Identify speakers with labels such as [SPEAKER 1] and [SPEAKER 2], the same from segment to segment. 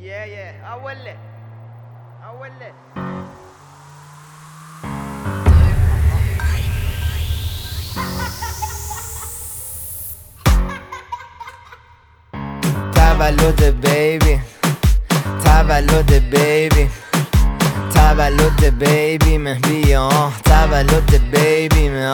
[SPEAKER 1] اوله تولد بیبی، تولد بیبی، تولد بیبی مه بیا، تولد بیبی مه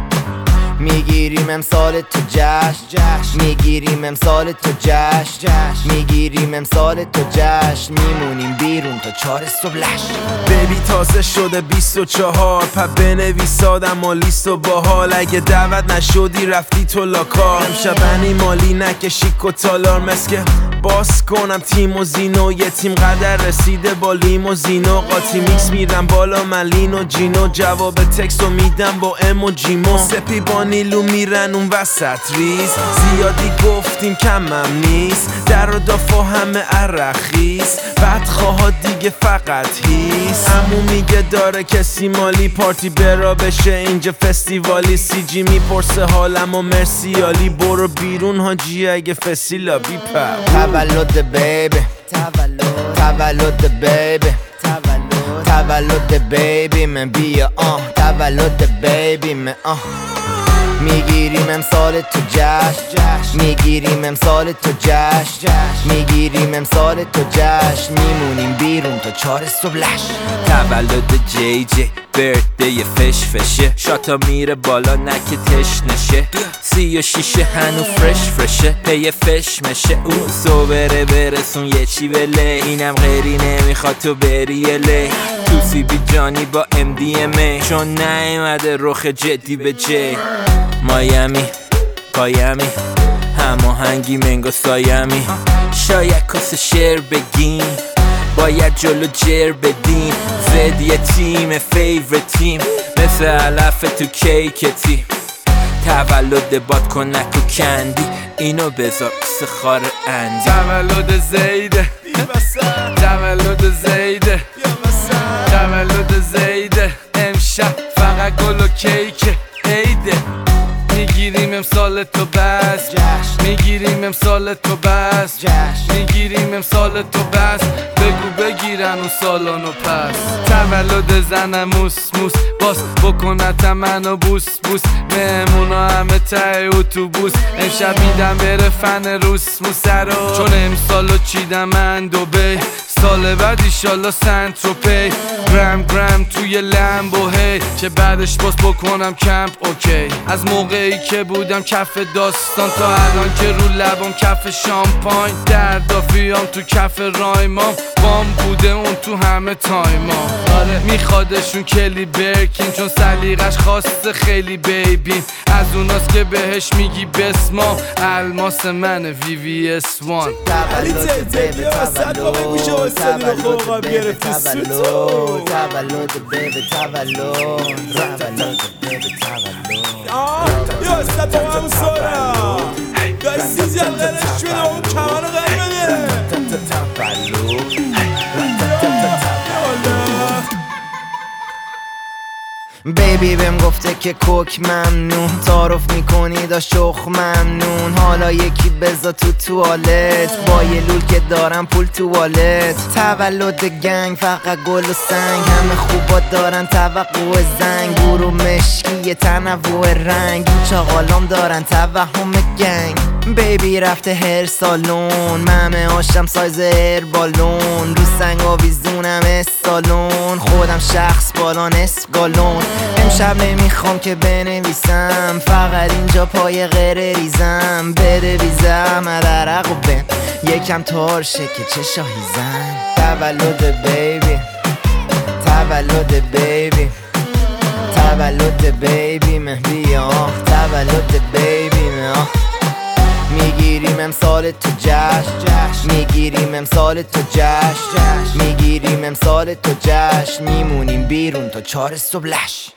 [SPEAKER 1] میگیریم امسال تو جشن، میگیریم امسال تو جشن، میگیریم امسال تو جشن، میمونیم بیرون تا 4 صبح لش.
[SPEAKER 2] بیبی تازه شده 24 پا بنویس آدم و لیست و باحال. اگه دعوت نشدی رفتی تو لاکار، امشب انی مالی نکشی کتالار. مسکه باز کنم تیم و زینو، یه تیم قدر رسیده با لیموزینو. قاطی میکس میرم بالا ملین و جینو، جواب تکستو میدم با ام و جیمو. سپی با نیلو میرن اون وسط ریز، زیادی گفتیم کمم نیست. در و دافا همه عرقیز، بدخواها دیگه فقط هیست. عمو میگه داره کسی مالی، پارتی برا بشه اینجا فستیوالی. سی جی میپرسه حالم و مرسیالی، برو بیرون حاجی اگه فسیلا بیپر.
[SPEAKER 1] تولد بیبی، تولد بیبی، تولد بیبی من بیا تولد بیبی من میگیریم امسال تو جشن، میگیریم امسال تو جشن، میگیریم امسال تو جشن، میمونیم بیرون تا 4 صبح لش.
[SPEAKER 2] تولد جی جی برده فش فشه، شاتا میره بالا نکه تش نشه. 36 هنو فرشه پی فش مشه. اون صبره برسون یه چی بله، اینم غیری نمیخواد تو بری لی. تو سی بی جانی با MDMA، چون نیومده رخ جدی به جی. مایمی پایمی هماهنگی منگو سایمی، شاید کس شعر بگیم باید جلو جر بدیم. زد یه تیم فیورت تیم، مثل علف تو کیک تیم. تولد باد کنک و کندی، اینو بذار کس خار اندی. تولد زیده، تولد زیده، تولد زیده. امشب فقط گل و کیک عیده. میگیریم امسال تو بس، میگیریم امسال تو بس، میگیریم امسال تو بس. بگو بگیرن اون سالانو پس. تولد زنم موس موس، باس بکنت منو بوس بوس. مهمونا همه ته اتوبوس، امشب میدم بره فن روس موسرو. چون امسالو چیدم من دوبی، سال بعد ایشالا سنتروپی. گرم توی لمبو هی، چه بعدش باز بکنم کمپ اوکی. از موقعی که بودم کف داستان تا الان که رو لبم کف شامپاین. دردافیام تو کف رایمام، بام بوده اون تو همه تایمام. آره میخوادشون کلی برکین، چون سلیقش خواسته خیلی بیبین. از اوناست که بهش میگی بسما، الماس من VVS1.
[SPEAKER 1] تولد بیبی، تولد بیبی، تولد بیبی، تولد بیبی، تولد.
[SPEAKER 3] یا استاد با همون سورا دستی جلدش شده اون کمان قرمه
[SPEAKER 1] بیبی بهم گفته که کوک ممنون، تعارف میکنی داشت شخ ممنون. حالا یکی بزا تو توالت، با یه لول که دارم پول توالت. تولد گنگ فقط گل و سنگ، همه خوبا دارن توقع زنگ. گورو مشکی تنوع رنگ، این چاقالام دارن توهم گنگ. بیبی رفته هر سالون، ممه هاشم سایز هر بالون. رو سنگ آویزونم استالون، خودم شخص بالا نصف گالون. امشب نمیخوام که بنویسم، فقط اینجا پای غیر ریزم. بده ویزم عرق و بن یکم تارشه که چه شاهیزم. تولد بیبی، تولد بیبی، تولد بیبی مه بیا، تولد بیبی مه میگیریم امسال تو جشن، میگیریم امسال تو جشن، میگیریم امسال تو جشن، میمونیم بیرون تا 4 صبح لش.